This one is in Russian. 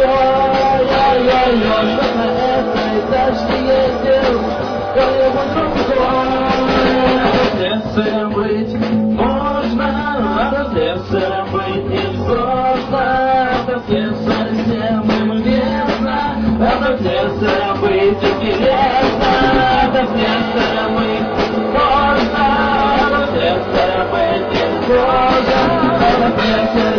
Ой-ой-ой, что на этой тачке ездил твоему другой. Слесарем быть можно, а слесарем быть несложно. Это слесарь всем известно, это слесарем быть интересно. Это слесарем быть можно, это слесарем быть несложно. Это слесарем